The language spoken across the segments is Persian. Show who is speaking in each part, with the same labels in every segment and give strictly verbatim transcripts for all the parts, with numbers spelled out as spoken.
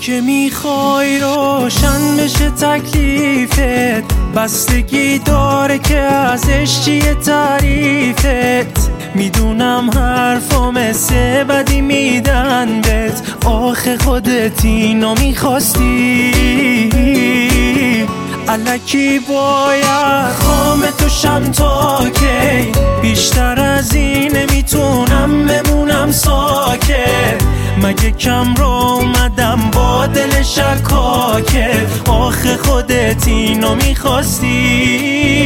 Speaker 1: که میخوای روشن بشه تکلیفت، بستگی داره که ازش چیه تعریفت. میدونم حرفا مثل بدی میدن بهت، آخه خودت اینو میخواستی. الکی باید خامه توشم تا کی، بیشتر از این نمیتونم بمونم ساکت. مگه کم رو اومدم با دل شکاکت، آخه خودت اینو میخواستی.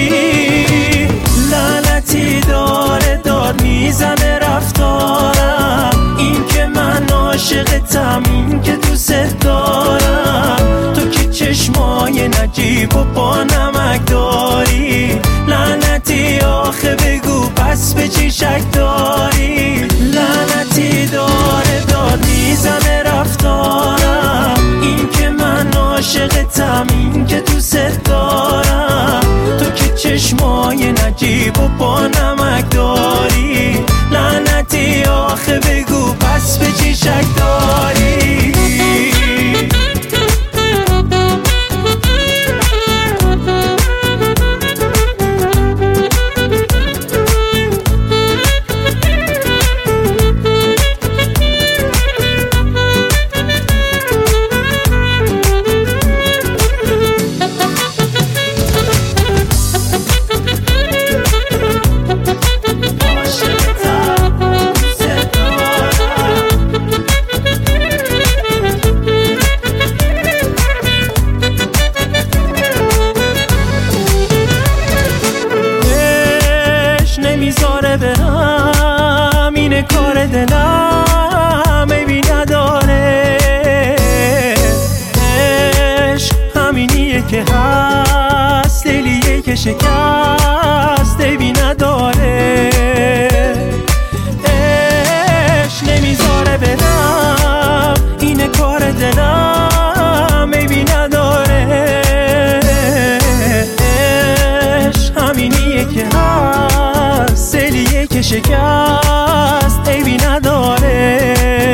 Speaker 1: لعنتی داره داد میزنه رفتارم، این که من عاشقتم، این که دوست دارم. تو که چشمای نجیب و با نمک داری، لعنتی آخه بگو پس به چی شک داری. لعنتی داره داد میزنه رفتارم، این که من عاشقتم، این که دوست دارم. تو که چشمای نجیب و با نمک داری، لعنتی آخه بگو پس به چی شک داری. نمیذاره برم، اینه کار دلم عیبی نداره. عشق همینیه که هست، دلیه که شکست عیبی نداره. عشق نمیذاره برم، اینه کار دلم عیبی نداره. عشق همینیه که هست، سلیه که شکست عیبی نداره.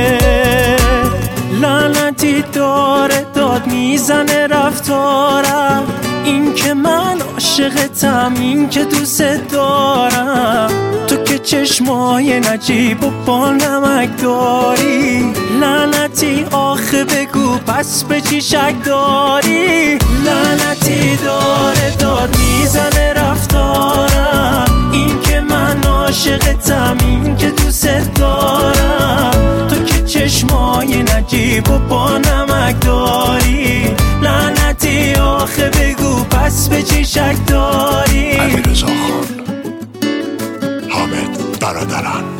Speaker 1: لعنتی داره داد میزنه رفتارم، این که من عاشقتم، این که دوست دارم. تو که چشمای نجیب و با نمک داری، لعنتی آخه بگو پس به چی شک داری. لعنتی داره داد میزنه رفتارم، این که من عاشقتم، این که دوست دارم. تو که چشمای نجیب و با نمک داری، لعنتی آخه بگو پس به چی شک داری.
Speaker 2: علیرضا خان، حامد برادران.